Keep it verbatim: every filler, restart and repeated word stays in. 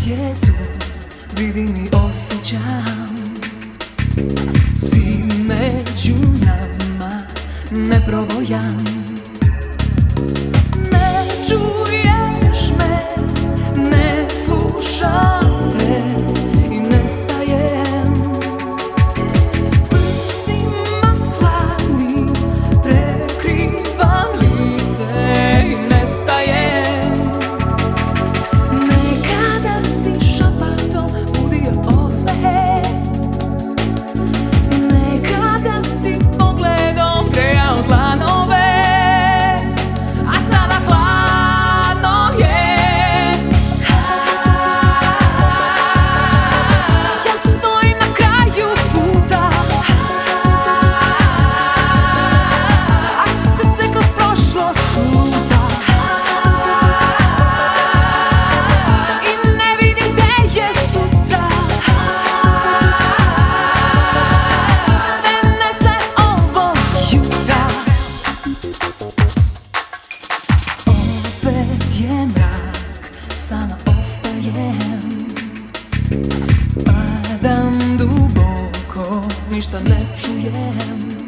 je tu, vidim i osjećam. Si među nama, ne provojam. Ne čuješ me, ne slušam te i nestajem. Prstima hladnim prekrivam lice i nestajem. Nekada si šapatom budio osmehe, nekada si pogledom grejao dlanove, a sada hladno je. Ja stojim na kraju puta, a srce kroz prošlost luta. I ne vidim gde je sutra, sve nestaje ovog jutra. Opet je mrak, sama ostajem. Padam duboko, ništa ne čujem.